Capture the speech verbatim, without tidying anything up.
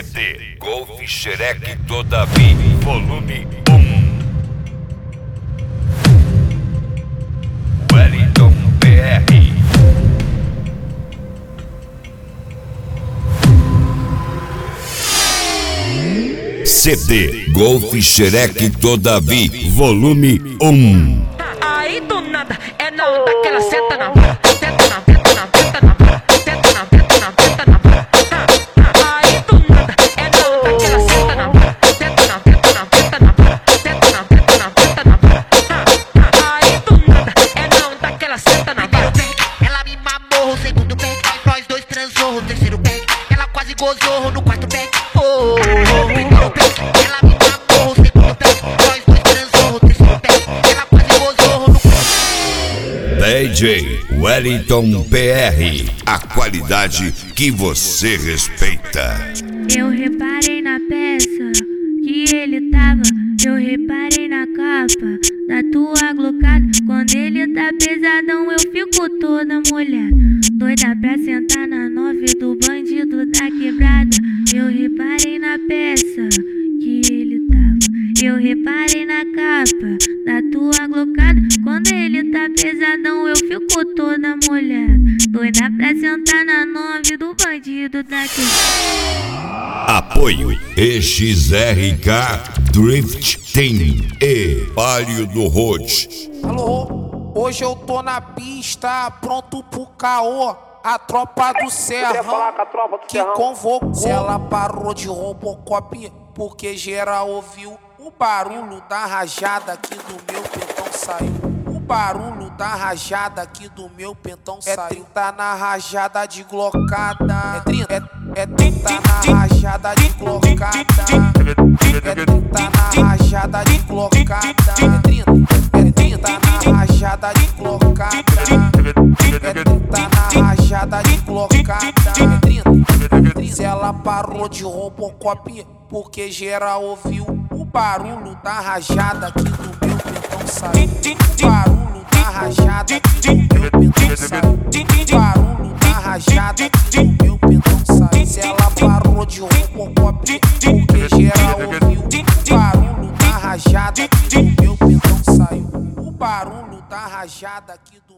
D Golf Xerec Todavi, volume um. Wellington P R. C D Golf Xerec Todavi, volume um. Aí do nada é na onda que ela senta na boca, senta na senta na senta na boca, senta na senta na senta na boca. Aí do nada é na onda que ela senta na boca, senta na senta na senta na boca, senta na senta na senta na boca. Aí do nada é na onda que ela senta na boca. Ela me mamou o segundo pé, nós dois transou o terceiro pé, ela quase gozou no quarto pé. Oh, primeiro pé, ela me mamou o segundo pé, nós dois transou o terceiro pé, ela quase gozou no quarto. D J Wellington P R, a qualidade que você respeita. Eu reparei na peça que ele tava, eu reparei na capa da tua glocada. Quando ele tá pesadão eu fico toda molhada, doida pra sentar na nove do bandido da quebrada. Eu reparei na peça que ele tava, eu reparei na capa da tua glocada. Quando ele tá pesadão eu fico toda molhada, doida pra sentar na nove do bandido da quebrada. Apoio E X R K Drift Team e Palio do Road. Alô, hoje eu tô na pista, pronto pro caô. A tropa do Serrão que convocou. Se ela parou de Robocop, porque geral ouviu o barulho da rajada aqui do meu pentão saiu. O barulho da rajada aqui do meu pentão saiu. É trinta na rajada de glocada. É trinta, é, é trinta na rajada de glocada. É trinta na rajada de glocada. É trinta, é trinta na rajada de glocada. É trinta na rajada de glocada. É trinta. Se ela parou de Robocop, porque geral ouviu o barulho da rajada aqui do meu pentão saiu. O barulho da rajada aqui do meu pentão saiu. O barulho da rajada aqui do meu pentão saiu. Se ela parou de Robocop, porque geral ouviu o barulho da rajada aqui do meu pentão saiu. O barulho da rajada aqui do